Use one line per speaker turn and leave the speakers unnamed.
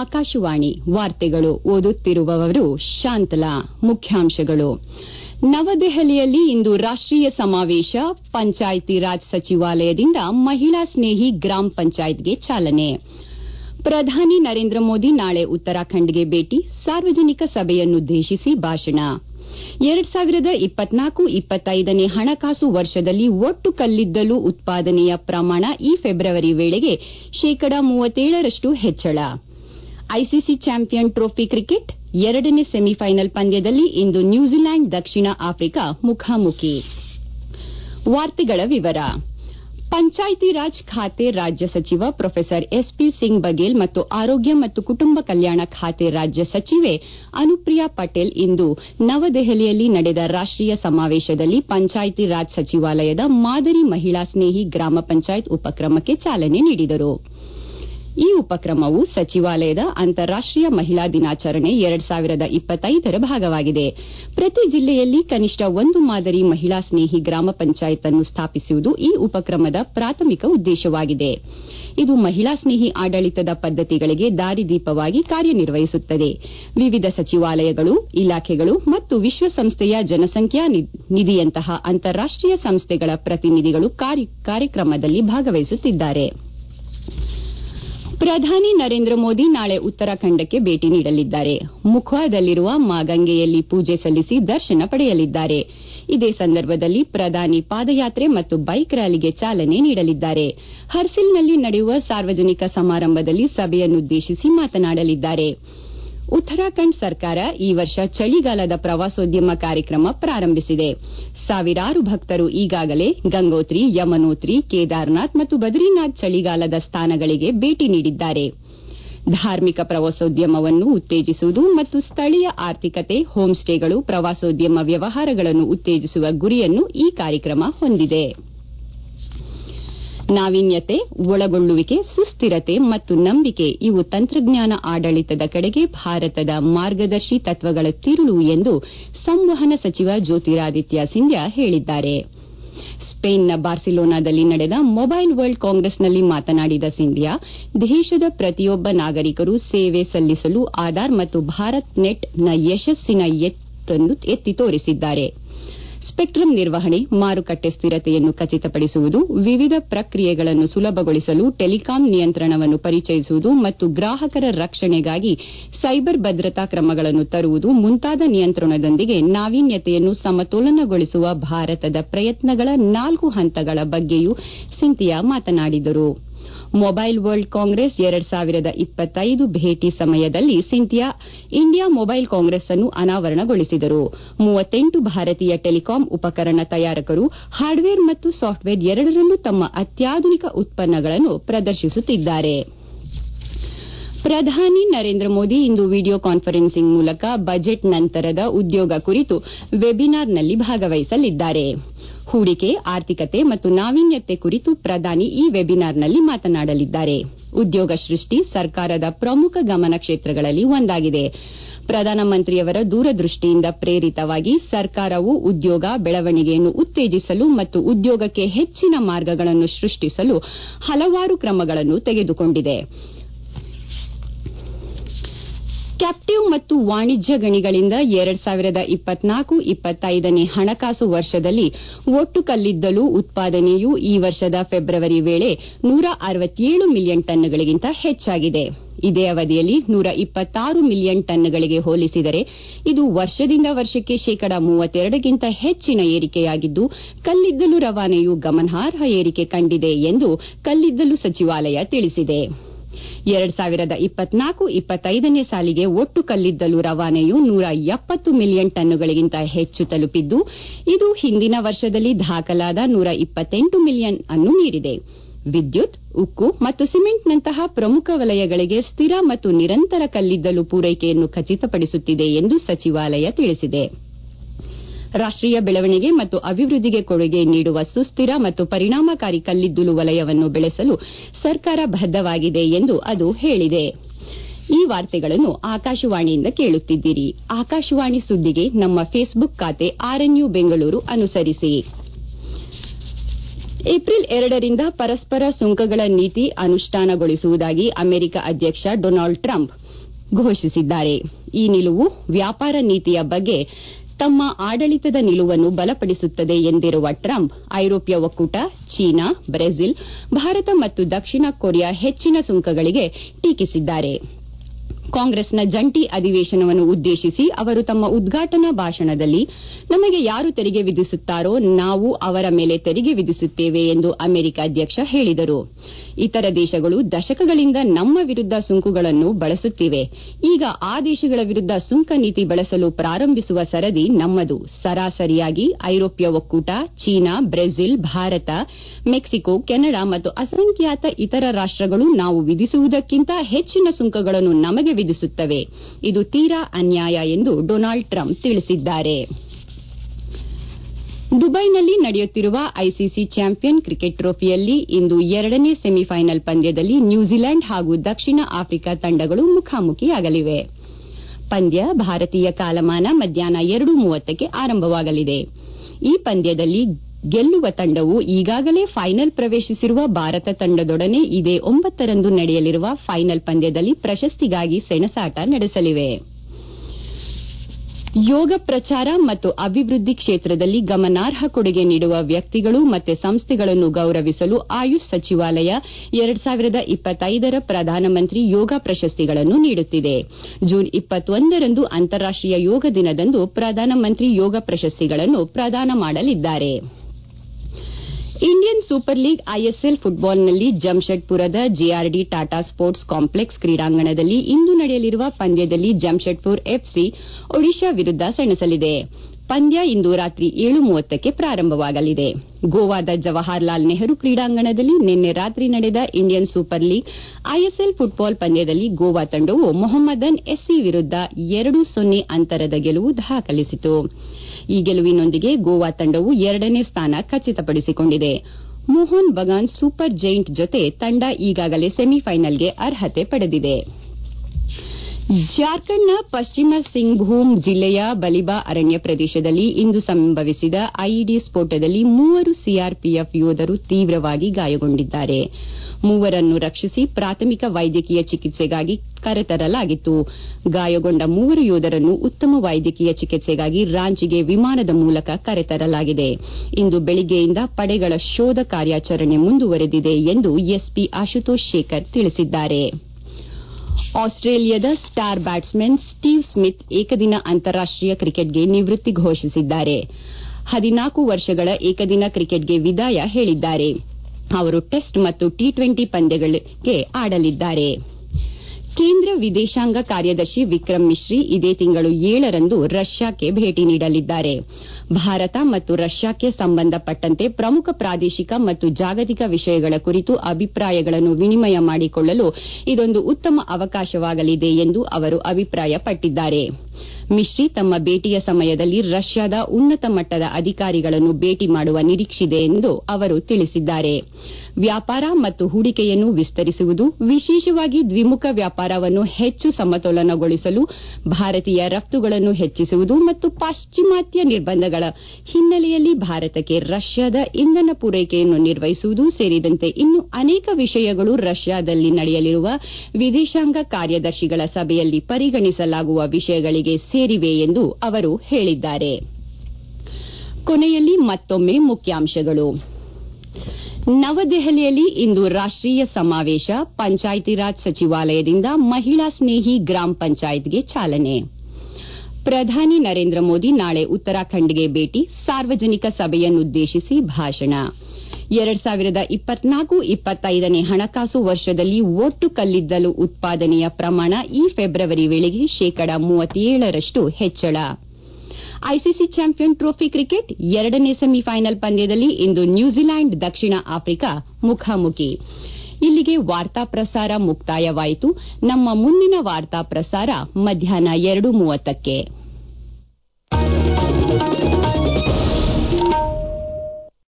ಆಕಾಶವಾಣಿ ವಾರ್ತೆಗಳು ಓದುತ್ತಿರುವವರು ಶಾಂತಲಾ. ಮುಖ್ಯಾಂಶಗಳು. ನವದೆಹಲಿಯಲ್ಲಿ ಇಂದು ರಾಷ್ಟೀಯ ಸಮಾವೇಶ, ಪಂಚಾಯಿತಿ ರಾಜ್ ಸಚಿವಾಲಯದಿಂದ ಮಹಿಳಾ ಸ್ನೇಹಿ ಗ್ರಾಮ ಪಂಚಾಯತ್ಗೆ ಚಾಲನೆ. ಪ್ರಧಾನಿ ನರೇಂದ್ರ ಮೋದಿ ನಾಳೆ ಉತ್ತರಾಖಂಡ್ಗೆ ಭೇಟಿ, ಸಾರ್ವಜನಿಕ ಸಭೆಯನ್ನುದ್ದೇಶಿಸಿ ಭಾಷಣ. 2024-25ನೇ ಹಣಕಾಸು ವರ್ಷದಲ್ಲಿ ಒಟ್ಟು ಕಲ್ಲಿದ್ದಲು ಉತ್ಪಾದನೆಯ ಪ್ರಮಾಣ ಈ ಫೆಬ್ರವರಿ ವೇಳೆಗೆ ಶೇಕಡಾ 37ರಷ್ಟು ಹೆಚ್ಚಳ. ಐಸಿಸಿ ಚಾಂಪಿಯನ್ ಟ್ರೋಫಿ ಕ್ರಿಕೆಟ್ ಎರಡನೇ ಸೆಮಿಫೈನಲ್ ಪಂದ್ಯದಲ್ಲಿ ಇಂದು ನ್ಯೂಜಿಲೆಂಡ್ ದಕ್ಷಿಣ ಆಫ್ರಿಕಾ ಮುಖಾಮುಖಿ. ವಾರ್ತೆಗಳ ವಿವರ. ಪಂಚಾಯಿತಿ ರಾಜ್ ಖಾತೆ ರಾಜ್ಯ ಸಚಿವ ಪ್ರೊಫೆಸರ್ ಎಸ್ಪಿ ಸಿಂಗ್ ಬಘೇಲ್ ಮತ್ತು ಆರೋಗ್ಯ ಮತ್ತು ಕುಟುಂಬ ಕಲ್ಯಾಣ ಖಾತೆ ರಾಜ್ಯ ಸಚಿವೆ ಅನುಪ್ರಿಯಾ ಪಟೇಲ್ ಇಂದು ನವದೆಹಲಿಯಲ್ಲಿ ನಡೆದ ರಾಷ್ಟೀಯ ಸಮಾವೇಶದಲ್ಲಿ ಪಂಚಾಯಿತಿ ರಾಜ್ ಸಚಿವಾಲಯದ ಮಾದರಿ ಮಹಿಳಾ ಸ್ನೇಹಿ ಗ್ರಾಮ ಪಂಚಾಯತ್ ಉಪಕ್ರಮಕ್ಕೆ ಚಾಲನೆ ನೀಡಿದರು. ಈ ಉಪಕ್ರಮವು ಸಚಿವಾಲಯದ ಅಂತಾರಾಷ್ಟೀಯ ಮಹಿಳಾ ದಿನಾಚರಣೆ 2025ರ ಭಾಗವಾಗಿದೆ. ಪ್ರತಿ ಜಿಲ್ಲೆಯಲ್ಲಿ ಕನಿಷ್ಠ ಒಂದು ಮಾದರಿ ಮಹಿಳಾ ಸ್ನೇಹಿ ಗ್ರಾಮ ಪಂಚಾಯತ್ ಅನ್ನು ಸ್ಥಾಪಿಸುವುದು ಈ ಉಪಕ್ರಮದ ಪ್ರಾಥಮಿಕ ಉದ್ದೇಶವಾಗಿದೆ. ಇದು ಮಹಿಳಾ ಸ್ನೇಹಿ ಆಡಳಿತದ ಪದ್ದತಿಗಳಿಗೆ ದಾರಿದೀಪವಾಗಿ ಕಾರ್ಯನಿರ್ವಹಿಸುತ್ತದೆ. ವಿವಿಧ ಸಚಿವಾಲಯಗಳು, ಇಲಾಖೆಗಳು ಮತ್ತು ವಿಶ್ವಸಂಸ್ಥೆಯ ಜನಸಂಖ್ಯಾ ನಿಧಿಯಂತಹ ಅಂತಾರಾಷ್ಟೀಯ ಸಂಸ್ಥೆಗಳ ಪ್ರತಿನಿಧಿಗಳು ಕಾರ್ಯಕ್ರಮದಲ್ಲಿ ಭಾಗವಹಿಸುತ್ತಿದ್ದಾರೆ. ಪ್ರಧಾನಿ ನರೇಂದ್ರ ಮೋದಿ ನಾಳೆ ಉತ್ತರಾಖಂಡಕ್ಕೆ ಭೇಟಿ ನೀಡಲಿದ್ದಾರೆ. ಮುಖ್ವಾದಲ್ಲಿರುವ ಮಾ ಗಂಗೆಯಲ್ಲಿ ಪೂಜೆ ಸಲ್ಲಿಸಿ ದರ್ಶನ ಪಡೆಯಲಿದ್ದಾರೆ. ಇದೇ ಸಂದರ್ಭದಲ್ಲಿ ಪ್ರಧಾನಿ ಪಾದಯಾತ್ರೆ ಮತ್ತು ಬೈಕ್ ರ್ಯಾಲಿಗೆ ಚಾಲನೆ ನೀಡಲಿದ್ದಾರೆ. ಹರ್ಸಿಲ್ನಲ್ಲಿ ನಡೆಯುವ ಸಾರ್ವಜನಿಕ ಸಮಾರಂಭದಲ್ಲಿ ಸಭೆಯನ್ನುದ್ದೇಶಿಸಿ ಮಾತನಾಡಲಿದ್ದಾರೆ. ಉತ್ತರಾಖಂಡ್ ಸರ್ಕಾರ ಈ ವರ್ಷ ಚಳಿಗಾಲದ ಪ್ರವಾಸೋದ್ಯಮ ಕಾರ್ಯಕ್ರಮ ಪ್ರಾರಂಭಿಸಿದೆ. ಸಾವಿರಾರು ಭಕ್ತರು ಈಗಾಗಲೇ ಗಂಗೋತ್ರಿ, ಯಮನೋತ್ರಿ, ಕೇದಾರ್ನಾಥ್ ಮತ್ತು ಬದ್ರಿನಾಥ್ ಚಳಿಗಾಲದ ಸ್ಥಾನಗಳಿಗೆ ಭೇಟಿ ನೀಡಿದ್ದಾರೆ. ಧಾರ್ಮಿಕ ಪ್ರವಾಸೋದ್ಯಮವನ್ನು ಉತ್ತೇಜಿಸುವುದು ಮತ್ತು ಸ್ಥಳೀಯ ಆರ್ಥಿಕತೆ, ಹೋಮ್ ಸ್ಟೇಗಳು, ಪ್ರವಾಸೋದ್ಯಮ ವ್ಯವಹಾರಗಳನ್ನು ಉತ್ತೇಜಿಸುವ ಗುರಿಯನ್ನು ಈ ಕಾರ್ಯಕ್ರಮ ಹೊಂದಿದೆ. ನಾವೀನ್ಯತೆ, ಒಳಗೊಳ್ಳುವಿಕೆ, ಸುಸ್ಥಿರತೆ ಮತ್ತು ನಂಬಿಕೆ ಇವು ತಂತ್ರಜ್ಞಾನ ಆಡಳಿತದ ಕಡೆಗೆ ಭಾರತದ ಮಾರ್ಗದರ್ಶಿ ತತ್ವಗಳ ತಿರುಳು ಎಂದು ಸಂವಹನ ಸಚಿವ ಜ್ಯೋತಿರಾದಿತ್ಯ ಸಿಂಧ್ಯಾ ಹೇಳಿದ್ದಾರೆ. ಸ್ಪೇನ್ನ ಬಾರ್ಸಿಲೋನಾದಲ್ಲಿ ನಡೆದ ಮೊಬೈಲ್ ವರ್ಲ್ಡ್ ಕಾಂಗ್ರೆಸ್ನಲ್ಲಿ ಮಾತನಾಡಿದ ಸಿಂಧ್ಯಾ, ದೇಶದ ಪ್ರತಿಯೊಬ್ಬ ನಾಗರಿಕರು ಸೇವೆ ಸಲ್ಲಿಸಲು ಆಧಾರ್ ಮತ್ತು ಭಾರತ್ ನೆಟ್ನ ಯಶಸ್ಸಿನ ಎತ್ತಿ ತೋರಿಸಿದ್ದಾರೆ. ಸ್ಪೆಕ್ಟ್ರಮ್ ನಿರ್ವಹಣೆ, ಮಾರುಕಟ್ಟೆ ಸ್ಥಿರತೆಯನ್ನು ಖಚಿತಪಡಿಸುವುದು, ವಿವಿಧ ಪ್ರಕ್ರಿಯೆಗಳನ್ನು ಸುಲಭಗೊಳಿಸಲು ಟೆಲಿಕಾಂ ನಿಯಂತ್ರಣವನ್ನು ಪರಿಚಯಿಸುವುದು ಮತ್ತು ಗ್ರಾಹಕರ ರಕ್ಷಣೆಗಾಗಿ ಸೈಬರ್ ಭದ್ರತಾ ಕ್ರಮಗಳನ್ನು ತರುವುದು ಮುಂತಾದ ನಿಯಂತ್ರಣದೊಂದಿಗೆ ನಾವೀನ್ಯತೆಯನ್ನು ಸಮತೋಲನಗೊಳಿಸುವ ಭಾರತದ ಪ್ರಯತ್ನಗಳ 4 ಹಂತಗಳ ಬಗ್ಗೆಯೂ ಸಿಂಥಿಯಾ ಮಾತನಾಡಿದರು. ಮೊಬೈಲ್ ವರ್ಲ್ಡ್ ಕಾಂಗ್ರೆಸ್ 2025 ಭೇಟಿ ಸಮಯದಲ್ಲಿ ಸಿಂಥಿಯಾ ಇಂಡಿಯಾ ಮೊಬೈಲ್ ಕಾಂಗ್ರೆಸ್ ಅನ್ನು ಅನಾವರಣಗೊಳಿಸಿದರು. 38 ಭಾರತೀಯ ಟೆಲಿಕಾಂ ಉಪಕರಣ ತಯಾರಕರು ಹಾರ್ಡ್ವೇರ್ ಮತ್ತು ಸಾಫ್ಟ್ವೇರ್ ಎರಡರಲ್ಲೂ ತಮ್ಮ ಅತ್ಯಾಧುನಿಕ ಉತ್ಪನ್ನಗಳನ್ನು ಪ್ರದರ್ಶಿಸುತ್ತಿದ್ದಾರೆ. ಪ್ರಧಾನಿ ನರೇಂದ್ರ ಮೋದಿ ಇಂದು ವಿಡಿಯೋ ಕಾನ್ಫರೆನ್ಸಿಂಗ್ ಮೂಲಕ ಬಜೆಟ್ ನಂತರದ ಉದ್ಯೋಗ ಕುರಿತು ವೆಬಿನಾರ್ನಲ್ಲಿ ಭಾಗವಹಿಸಲಿದ್ದಾರೆ. ಹೂಡಿಕೆ, ಆರ್ಥಿಕತೆ ಮತ್ತು ನಾವೀನ್ಯತೆ ಕುರಿತು ಪ್ರಧಾನಿ ಈ ವೆಬಿನಾರ್ನಲ್ಲಿ ಮಾತನಾಡಲಿದ್ದಾರೆ. ಉದ್ಯೋಗ ಸೃಷ್ಟಿ ಸರ್ಕಾರದ ಪ್ರಮುಖ ಗಮನ ಕ್ಷೇತ್ರಗಳಲ್ಲಿ ಒಂದಾಗಿದೆ. ಪ್ರಧಾನಮಂತ್ರಿಯವರ ದೂರದೃಷ್ಟಿಯಿಂದ ಪ್ರೇರಿತವಾಗಿ ಸರ್ಕಾರವು ಉದ್ಯೋಗ ಬೆಳವಣಿಗೆಯನ್ನು ಉತ್ತೇಜಿಸಲು ಮತ್ತು ಉದ್ಯೋಗಕ್ಕೆ ಹೆಚ್ಚಿನ ಮಾರ್ಗಗಳನ್ನು ಸೃಷ್ಟಿಸಲು ಹಲವಾರು ಕ್ರಮಗಳನ್ನು ತೆಗೆದುಕೊಂಡಿದೆ. ಕ್ಯಾಪ್ಟಿವ್ ಮತ್ತು ವಾಣಿಜ್ಯ ಗಣಿಗಳಿಂದ 2024-25ನೇ ಹಣಕಾಸು ವರ್ಷದಲ್ಲಿ ಒಟ್ಟು ಕಲ್ಲಿದ್ದಲು ಉತ್ಪಾದನೆಯು ಈ ವರ್ಷದ ಫೆಬ್ರವರಿ ವೇಳೆ 167 ಮಿಲಿಯನ್ ಟನ್ಗಳಿಗಿಂತ ಹೆಚ್ಚಾಗಿದೆ. ಇದೇ ಅವಧಿಯಲ್ಲಿ 126 ಮಿಲಿಯನ್ ಟನ್ಗಳಿಗೆ ಹೋಲಿಸಿದರೆ ಇದು ವರ್ಷದಿಂದ ವರ್ಷಕ್ಕೆ ಶೇಕಡಾ 32ಗಿಂತ ಹೆಚ್ಚಿನ ಏರಿಕೆಯಾಗಿದ್ದು, ಕಲ್ಲಿದ್ದಲು ರವಾನೆಯು ಗಮನಾರ್ಹ ಏರಿಕೆ ಕಂಡಿದೆ ಎಂದು ಕಲ್ಲಿದ್ದಲು ಸಚಿವಾಲಯ ತಿಳಿಸಿದೆ. 2024-25ನೇ ಸಾಲಿಗೆ ಒಟ್ಟು ಕಲ್ಲಿದ್ದಲು ರವಾನೆಯು 170 ಮಿಲಿಯನ್ ಟನ್ನುಗಳಿಗಿಂತ ಹೆಚ್ಚು ತಲುಪಿದ್ದು, ಇದು ಹಿಂದಿನ ವರ್ಷದಲ್ಲಿ ದಾಖಲಾದ 128 ಮಿಲಿಯನ್ ಅನ್ನು ಮೀರಿದೆ. ವಿದ್ಯುತ್, ಉಕ್ಕು ಮತ್ತು ಸಿಮೆಂಟ್ನಂತಹ ಪ್ರಮುಖ ವಲಯಗಳಿಗೆ ಸ್ಥಿರ ಮತ್ತು ನಿರಂತರ ಕಲ್ಲಿದ್ದಲು ಪೂರೈಕೆಯನ್ನು ಖಚಿತಪಡಿಸುತ್ತಿದೆ ಎಂದು ಸಚಿವಾಲಯ ತಿಳಿಸಿದೆ. ರಾಷ್ಟೀಯ ಬೆಳವಣಿಗೆ ಮತ್ತು ಅಭಿವೃದ್ಧಿಗೆ ಕೊಡುಗೆ ನೀಡುವ ಸುಸ್ಥಿರ ಮತ್ತು ಪರಿಣಾಮಕಾರಿ ಕಲ್ಲಿದ್ದಲು ವಲಯವನ್ನು ಬೆಳೆಸಲು ಸರ್ಕಾರ ಬದ್ಧವಾಗಿದೆ ಎಂದು ಅದು ಹೇಳಿದೆ. ಈ ವಾರ್ತೆಗಳನ್ನು ಆಕಾಶವಾಣಿಯಿಂದ ಕೇಳುತ್ತಿದ್ದೀರಿ. ಆಕಾಶವಾಣಿ ಸುದ್ದಿಗೆ ನಮ್ಮ ಫೇಸ್ಬುಕ್ ಖಾತೆ ಆರ್ಎನ್ಯು ಬೆಂಗಳೂರು ಅನುಸರಿಸಿ. ಏಪ್ರಿಲ್ 2ರಿಂದ ಪರಸ್ಪರ ಸುಂಕಗಳ ನೀತಿ ಅನುಷ್ಠಾನಗೊಳಿಸುವುದಾಗಿ ಅಮೆರಿಕ ಅಧ್ಯಕ್ಷ ಡೊನಾಲ್ಡ್ ಟ್ರಂಪ್ ಘೋಷಿಸಿದ್ದಾರೆ. ಈ ನಿಲುವು ವ್ಯಾಪಾರ ನೀತಿಯ ಬಗ್ಗೆ ತಮ್ಮ ಆಡಳಿತದ ನಿಲುವನ್ನು ಬಲಪಡಿಸುತ್ತದೆ ಎಂದಿರುವ ಟ್ರಂಪ್, ಐರೋಪ್ಯ ಒಕ್ಕೂಟ, ಚೀನಾ, ಬ್ರೆಜಿಲ್, ಭಾರತ ಮತ್ತು ದಕ್ಷಿಣ ಕೊರಿಯಾ ಹೆಚ್ಚಿನ ಸುಂಕಗಳಿಗೆ ಟೀಕಿಸಿದ್ದಾರೆ. ಕಾಂಗ್ರೆಸ್ನ ಜಂಟಿ ಅಧಿವೇಶನವನ್ನು ಉದ್ದೇಶಿಸಿ ಅವರು ತಮ್ಮ ಉದ್ಘಾಟನಾ ಭಾಷಣದಲ್ಲಿ, ನಮಗೆ ಯಾರು ತೆರಿಗೆ ವಿಧಿಸುತ್ತಾರೋ ನಾವು ಅವರ ಮೇಲೆ ತೆರಿಗೆ ವಿಧಿಸುತ್ತೇವೆ ಎಂದು ಅಮೆರಿಕ ಅಧ್ಯಕ್ಷ ಹೇಳಿದರು. ಇತರ ದೇಶಗಳು ದಶಕಗಳಿಂದ ನಮ್ಮ ವಿರುದ್ಧ ಸುಂಕಗಳನ್ನು ಬಳಸುತ್ತಿವೆ. ಈಗ ಆ ದೇಶಗಳ ವಿರುದ್ಧ ಸುಂಕ ನೀತಿ ಬಳಸಲು ಪ್ರಾರಂಭಿಸುವ ಸರದಿ ನಮ್ಮದು. ಸರಾಸರಿಯಾಗಿ ಐರೋಪ್ಯ ಒಕ್ಕೂಟ, China, Brazil, Bharat, Mexico, Canada ಮತ್ತು ಅಸಂಖ್ಯಾತ ಇತರ ರಾಷ್ಟಗಳು ನಾವು ವಿಧಿಸುವುದಕ್ಕಿಂತ ಹೆಚ್ಚಿನ ಸುಂಕಗಳನ್ನು ನಮಗೆ ವಿಧಿಸುತ್ತವೆ. ಇದು ತೀರಾ ಅನ್ಯಾಯ ಎಂದು ಡೊನಾಲ್ಡ್ ಟ್ರಂಪ್ ತಿಳಿಸಿದ್ದಾರೆ. ದುಬೈನಲ್ಲಿ ನಡೆಯುತ್ತಿರುವ ಐಸಿಸಿ ಚಾಂಪಿಯನ್ ಕ್ರಿಕೆಟ್ ಟ್ರೋಫಿಯಲ್ಲಿ ಇಂದು 2ನೇ ಸೆಮಿಫೈನಲ್ ಪಂದ್ಯದಲ್ಲಿ ನ್ಯೂಜಿಲೆಂಡ್ ಹಾಗೂ ದಕ್ಷಿಣ ಆಫ್ರಿಕಾ ತಂಡಗಳು ಮುಖಾಮುಖಿಯಾಗಲಿವೆ. ಪಂದ್ಯ ಭಾರತೀಯ ಕಾಲಮಾನ ಮಧ್ಯಾಹ್ನ 2:30ಕ್ಕೆ ಆರಂಭವಾಗಲಿದೆ. ಈ ಪಂದ್ಯದಲ್ಲಿ ಗೆಲ್ಲುವ ತಂಡವು ಈಗಾಗಲೇ ಫೈನಲ್ ಪ್ರವೇಶಿಸಿರುವ ಭಾರತ ತಂಡದೊಡನೆ ಇದೇ 9ರಂದು ನಡೆಯಲಿರುವ ಫೈನಲ್ ಪಂದ್ಯದಲ್ಲಿ ಪ್ರಶಸ್ತಿಗಾಗಿ ಸೆಣಸಾಟ ನಡೆಸಲಿವೆ. ಯೋಗ ಪ್ರಚಾರ ಮತ್ತು ಅಭಿವೃದ್ಧಿ ಕ್ಷೇತ್ರದಲ್ಲಿ ಗಮನಾರ್ಹ ಕೊಡುಗೆ ನೀಡುವ ವ್ಯಕ್ತಿಗಳು ಮತ್ತು ಸಂಸ್ಥೆಗಳನ್ನು ಗೌರವಿಸಲು ಆಯುಷ್ ಸಚಿವಾಲಯ 2025ರ ಪ್ರಧಾನಮಂತ್ರಿ ಯೋಗ ಪ್ರಶಸ್ತಿಗಳನ್ನು ನೀಡುತ್ತಿದೆ. ಜೂನ್ 21ರಂದು ಅಂತಾರಾಷ್ಟೀಯ ಯೋಗ ದಿನದಂದು ಪ್ರಧಾನಮಂತ್ರಿ ಯೋಗ ಪ್ರಶಸ್ತಿಗಳನ್ನು ಪ್ರದಾನ ಮಾಡಲಿದ್ದಾರೆ. ಇಂಡಿಯನ್ ಸೂಪರ್ ಲೀಗ್ ಐಎಸ್ಎಲ್ ಫುಟ್ಬಾಲ್ನಲ್ಲಿ ಜಮ್ಶೆಡ್ಪುರದ ಜೆಆರ್ಡಿ ಟಾಟಾ ಸ್ಪೋರ್ಟ್ಸ್ ಕಾಂಪ್ಲೆಕ್ಸ್ ಕ್ರೀಡಾಂಗಣದಲ್ಲಿ ಇಂದು ನಡೆಯಲಿರುವ ಪಂದ್ಯದಲ್ಲಿ ಜಮ್ಶೆಡ್ಪುರ್ ಎಫ್ಸಿ ಒಡಿಶಾ ವಿರುದ್ಧ ಸೆಣಸಲಿದೆ. ಪಂದ್ಯ ಇಂದು ರಾತ್ರಿ 7:30ಕ್ಕೆ ಪ್ರಾರಂಭವಾಗಲಿದೆ. ಗೋವಾದ ಜವಾಹರ್ಲಾಲ್ ನೆಹರು ಕ್ರೀಡಾಂಗಣದಲ್ಲಿ ನಿನ್ನೆ ರಾತ್ರಿ ನಡೆದ Indian super league ISL football ಪಂದ್ಯದಲ್ಲಿ ಗೋವಾ ತಂಡವು ಮೊಹಮ್ಮದನ್ ಎಸ್ಸಿ ವಿರುದ್ಧ 2-0 ಅಂತರದ ಗೆಲುವು ದಾಖಲಿಸಿತು. ಈ ಗೆಲುವಿನೊಂದಿಗೆ ಗೋವಾ ತಂಡವು 2ನೇ ಸ್ಥಾನ ಖಚಿತಪಡಿಸಿಕೊಂಡಿದೆ. ಮೋಹನ್ ಬಗಾನ್ ಸೂಪರ್ ಜೈಂಟ್ ಜೊತೆ ತಂಡ ಈಗಾಗಲೇ ಸೆಮಿಫೈನಲ್ಗೆ ಅರ್ಹತೆ ಪಡೆದಿದೆ. ಜಾರ್ಖಂಡ್ನ ಪಶ್ಚಿಮ ಸಿಂಗ್ಭೂಮ್ ಜಿಲ್ಲೆಯ ಬಲಿಬಾ ಅರಣ್ಯ ಪ್ರದೇಶದಲ್ಲಿ ಇಂದು ಸಂಭವಿಸಿದ ಐಇಡಿ ಸ್ಫೋಟದಲ್ಲಿ 3 ಸಿಆರ್ಪಿಎಫ್ ಯೋಧರು ತೀವ್ರವಾಗಿ ಗಾಯಗೊಂಡಿದ್ದಾರೆ. ಮೂವರನ್ನು ರಕ್ಷಿಸಿ ಪ್ರಾಥಮಿಕ ವೈದ್ಯಕೀಯ ಚಿಕಿತ್ಸೆಗಾಗಿ ಕರೆತರಲಾಗಿತ್ತು. ಗಾಯಗೊಂಡ 3 ಯೋಧರನ್ನು ಉತ್ತಮ ವೈದ್ಯಕೀಯ ಚಿಕಿತ್ಸೆಗಾಗಿ ರಾಂಚಿಗೆ ವಿಮಾನದ ಮೂಲಕ ಕರೆತರಲಾಗಿದೆ. ಇಂದು ಬೆಳಗ್ಗೆಯಿಂದ ಪಡೆಗಳ ಶೋಧ ಕಾರ್ಯಾಚರಣೆ ಮುಂದುವರೆದಿದೆ ಎಂದು ಎಸ್ಪಿ ಆಶುತೋಷ್ ಶೇಖರ್ ತಿಳಿಸಿದ್ದಾರೆ. ಆಸ್ಟ್ರೇಲಿಯಾದ ಸ್ಟಾರ್ ಬ್ಯಾಟ್ಸ್ಮನ್ ಸ್ಟೀವ್ ಸ್ಮಿತ್ ಏಕದಿನ ಅಂತಾರಾಷ್ಟೀಯ ಕ್ರಿಕೆಟ್ಗೆ ನಿವೃತ್ತಿ ಘೋಷಿಸಿದ್ದಾರೆ. 14 ವರ್ಷಗಳ ಏಕದಿನ ಕ್ರಿಕೆಟ್ಗೆ ವಿದಾಯ ಹೇಳಿದ್ದಾರೆ. ಅವರು ಟೆಸ್ಟ್ ಮತ್ತು ಟಿ20 ಪಂದ್ಯಗಳಿಗೆ ಆಡಲಿದ್ದಾರೆ. ಕೇಂದ್ರ ವಿದೇಶಾಂಗ ಕಾರ್ಯದರ್ಶಿ ವಿಕ್ರಮ್ ಮಿಶ್ರಿ ಇದೇ ತಿಂಗಳು 7ರಂದು ರಷ್ಯಾಕ್ಕೆ ಭೇಟಿ ನೀಡಲಿದ್ದಾರೆ. ಭಾರತ ಮತ್ತು ರಷ್ಯಾಕ್ಕೆ ಸಂಬಂಧಪಟ್ಟಂತೆ ಪ್ರಮುಖ ಪ್ರಾದೇಶಿಕ ಮತ್ತು ಜಾಗತಿಕ ವಿಷಯಗಳ ಕುರಿತು ಅಭಿಪ್ರಾಯಗಳನ್ನು ವಿನಿಮಯ ಮಾಡಿಕೊಳ್ಳಲು ಇದೊಂದು ಉತ್ತಮ ಅವಕಾಶವಾಗಲಿದೆ ಎಂದು ಅವರು ಅಭಿಪ್ರಾಯಪಟ್ಟಿದ್ದಾರೆ. ಮಿಶ್ರಿ ತಮ್ಮ ಭೇಟಿಯ ಸಮಯದಲ್ಲಿ ರಷ್ಯಾದ ಉನ್ನತ ಮಟ್ಟದ ಅಧಿಕಾರಿಗಳನ್ನು ಭೇಟಿ ಮಾಡುವ ನಿರೀಕ್ಷೆಯಿದೆ ಎಂದು ಅವರು ತಿಳಿಸಿದ್ದಾರೆ. ವ್ಯಾಪಾರ ಮತ್ತು ಹೂಡಿಕೆಯನ್ನು ವಿಸ್ತರಿಸುವುದು, ವಿಶೇಷವಾಗಿ ದ್ವಿಮುಖ ವ್ಯಾಪಾರವನ್ನು ಹೆಚ್ಚು ಸಮತೋಲನಗೊಳಿಸಲು, ಭಾರತೀಯ ರಫ್ತುಗಳನ್ನು ಹೆಚ್ಚಿಸುವುದು ಮತ್ತು ಪಾಶ್ಚಿಮಾತ್ಯ ನಿರ್ಬಂಧಗಳ ಹಿನ್ನೆಲೆಯಲ್ಲಿ ಭಾರತಕ್ಕೆ ರಷ್ಯಾದ ಇಂಧನ ಪೂರೈಕೆಯನ್ನು ನಿರ್ವಹಿಸುವುದು ಸೇರಿದಂತೆ ಇನ್ನೂ ಅನೇಕ ವಿಷಯಗಳು ರಷ್ಯಾದಲ್ಲಿ ನಡೆಯಲಿರುವ ವಿದೇಶಾಂಗ ಕಾರ್ಯದರ್ಶಿಗಳ ಸಭೆಯಲ್ಲಿ ಪರಿಗಣಿಸಲಾಗುವ ವಿಷಯಗಳಿಗೆ ಸೇರಿವೆ ಎಂದು ಅವರು ಹೇಳಿದ್ದಾರೆ. ಕೊನೆಯಲ್ಲಿ ಮತ್ತೊಮ್ಮೆ ಮುಖ್ಯಾಂಶಗಳು. ನವದೆಹಲಿಯಲ್ಲಿ ಇಂದು ರಾಷ್ಟೀಯ ಸಮಾವೇಶ, ಪಂಚಾಯಿತಿ ರಾಜ್ ಸಚಿವಾಲಯದಿಂದ ಮಹಿಳಾ ಸ್ನೇಹಿ ಗ್ರಾಮ ಪಂಚಾಯತ್ಗೆ ಚಾಲನೆ. ಪ್ರಧಾನಿ ನರೇಂದ್ರ ಮೋದಿ ನಾಳೆ ಉತ್ತರಾಖಂಡ್ಗೆ ಭೇಟಿ, ಸಾರ್ವಜನಿಕ ಸಭೆಯನ್ನುದ್ದೇಶಿಸಿ ಭಾಷಣ. 2024-25ನೇ ಹಣಕಾಸು ವರ್ಷದಲ್ಲಿ ಒಟ್ಟು ಕಲ್ಲಿದ್ದಲು ಉತ್ಪಾದನೆಯ ಪ್ರಮಾಣ ಈ ಫೆಬ್ರವರಿ ವೇಳೆಗೆ 37% ಹೆಚ್ಚಳ. ಐಸಿಸಿ ಚಾಂಪಿಯನ್ ಟ್ರೋಫಿ ಕ್ರಿಕೆಟ್ 2ನೇ ಸೆಮಿಫೈನಲ್ ಪಂದ್ಯದಲ್ಲಿ ಇಂದು ನ್ಯೂಜಿಲೆಂಡ್ ದಕ್ಷಿಣ ಆಫ್ರಿಕಾ ಮುಖಾಮುಖಿ. ಇಲ್ಲಿಗೆ ವಾರ್ತಾ ಪ್ರಸಾರ ಮುಕ್ತಾಯವಾಯಿತು. ನಮ್ಮ ಮುಂದಿನ ವಾರ್ತಾ ಪ್ರಸಾರ ಮಧ್ಯಾಹ್ನ 2:30ಕ್ಕೆ.